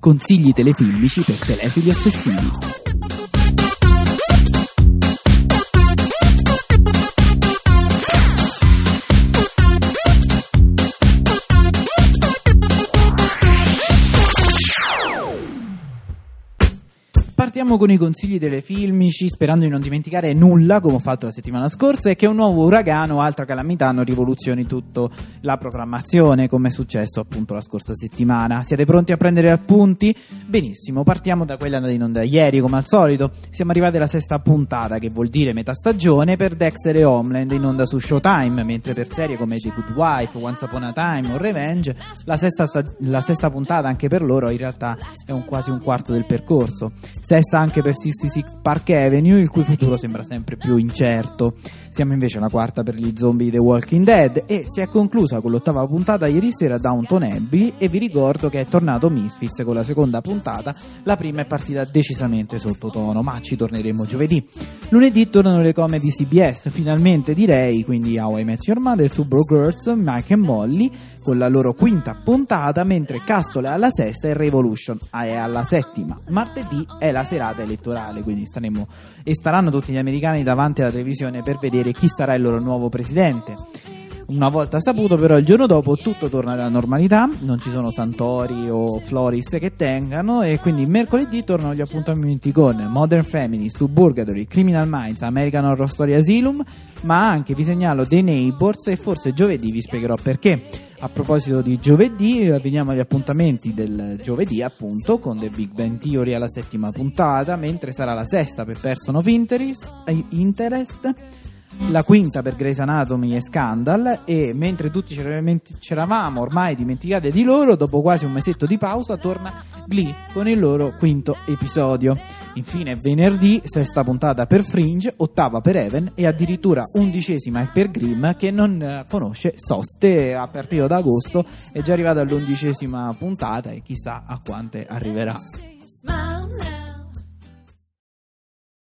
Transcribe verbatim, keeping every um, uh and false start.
Consigli telefilmici per telefili ossessivi. Partiamo con i consigli telefilmici, sperando di non dimenticare nulla, come ho fatto la settimana scorsa, e che un nuovo uragano o altra calamità non rivoluzioni tutta la programmazione, come è successo appunto la scorsa settimana. Siete pronti a prendere appunti? Benissimo, partiamo da quella andata in onda ieri, come al solito. Siamo arrivati alla sesta puntata, che vuol dire metà stagione, per Dexter e Homeland in onda su Showtime, mentre per serie come The Good Wife, Once Upon a Time o Revenge, la sesta, sta- la sesta puntata anche per loro in realtà è un quasi un quarto del percorso. Sesta anche per sessantasei Park Avenue, il cui futuro sembra sempre più incerto. Siamo invece alla quarta per gli zombie di The Walking Dead e si è conclusa con l'ottava puntata ieri sera Downton Abbey, e vi ricordo che è tornato Misfits con la seconda puntata. La prima è partita decisamente sottotono, ma ci torneremo giovedì. Lunedì tornano le comedy C B S, finalmente direi, quindi How I Met Your Mother, Two Broke Girls, Mike and Molly con la loro quinta puntata, mentre Castle è alla sesta e Revolution è alla settima. Martedì è la serata elettorale, quindi staremo e staranno tutti gli americani davanti alla televisione per vedere chi sarà il loro nuovo presidente. Una volta saputo però, il giorno dopo tutto torna alla normalità, non ci sono Santori o Floris che tengano, e quindi mercoledì tornano gli appuntamenti con Modern Family, Suburgatory, Criminal Minds, American Horror Story Asylum, ma anche vi segnalo The Neighbors, e forse giovedì vi spiegherò perché. A proposito di giovedì, veniamo agli appuntamenti del giovedì appunto, con The Big Bang Theory alla settima puntata, mentre sarà la sesta per Person of Interest, Interest la quinta per Grey's Anatomy e Scandal, e mentre tutti c'eravamo ormai dimenticati di loro, dopo quasi un mesetto di pausa torna Glee con il loro quinto episodio. Infine venerdì sesta puntata per Fringe, ottava per Even e addirittura undicesima per Grimm, che non conosce soste. A partire da agosto è già arrivata all'undicesima puntata e chissà a quante arriverà.